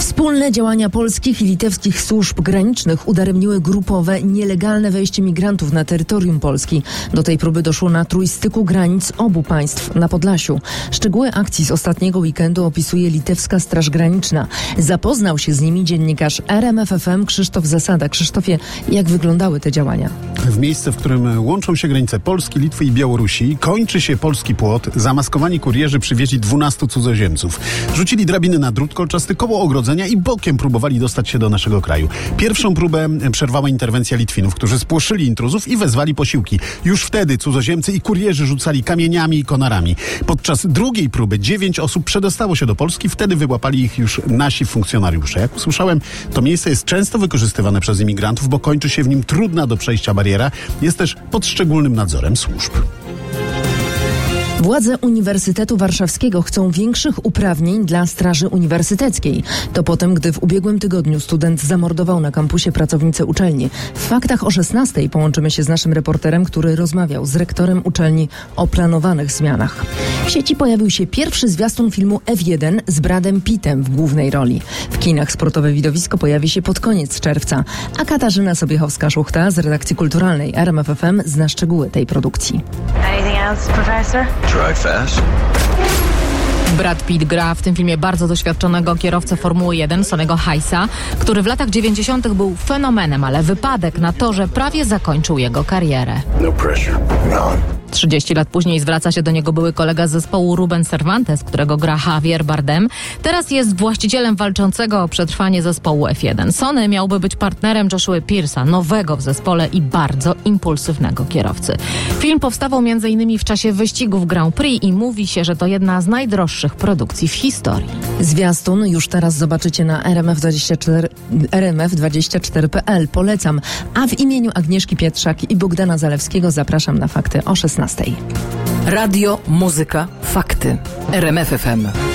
Wspólne działania polskich i litewskich służb granicznych udaremniły grupowe, nielegalne wejście migrantów na terytorium Polski. Do tej próby doszło na trójstyku granic obu państw na Podlasiu. Szczegóły akcji z ostatniego weekendu opisuje litewska Straż Graniczna. Zapoznał się z nimi dziennikarz RMF FM Krzysztof Zasada. Krzysztofie, jak wyglądały te działania? W miejsce, w którym łączą się granice Polski, Litwy i Białorusi, kończy się polski płot. Zamaskowani kurierzy przywieźli 12 cudzoziemców. Rzucili drabiny na drut kolczasty koło ogrodzenia i bokiem próbowali dostać się do naszego kraju. Pierwszą próbę przerwała interwencja Litwinów, którzy spłoszyli intruzów i wezwali posiłki. Już wtedy cudzoziemcy i kurierzy rzucali kamieniami i konarami. Podczas drugiej próby 9 osób przedostało się do Polski. Wtedy wyłapali ich już nasi funkcjonariusze. Jak usłyszałem, to miejsce jest często wykorzystywane przez imigrantów, bo kończy się w nim trudna do przejścia bariera. Jest też pod szczególnym nadzorem służb. Władze Uniwersytetu Warszawskiego chcą większych uprawnień dla Straży Uniwersyteckiej. To po tym, gdy w ubiegłym tygodniu student zamordował na kampusie pracownicę uczelni. W faktach o 16:00 połączymy się z naszym reporterem, który rozmawiał z rektorem uczelni o planowanych zmianach. W sieci pojawił się pierwszy zwiastun filmu F1 z Bradem Pittem w głównej roli. W kinach sportowe widowisko pojawi się pod koniec czerwca, a Katarzyna Sobiechowska-Szuchta z redakcji kulturalnej RMF FM zna szczegóły tej produkcji. Anything else, professor? Drive fast. Brad Pitt gra w tym filmie bardzo doświadczonego kierowcę Formuły 1, Sonny'ego Highsa, który w latach 90. był fenomenem, ale wypadek na torze prawie zakończył jego karierę. No pressure. None. 30 lat później zwraca się do niego były kolega z zespołu Ruben Cervantes, którego gra Javier Bardem. Teraz jest właścicielem walczącego o przetrwanie zespołu F1. Sonny miałby być partnerem Joshua Pierce'a, nowego w zespole i bardzo impulsywnego kierowcy. Film powstawał m.in. w czasie wyścigów Grand Prix i mówi się, że to jedna z najdroższych produkcji w historii. Zwiastun już teraz zobaczycie na rmf24.pl. Polecam. A w imieniu Agnieszki Pietrzak i Bogdana Zalewskiego zapraszam na fakty o 16:00. Radio, muzyka, fakty. RMF FM.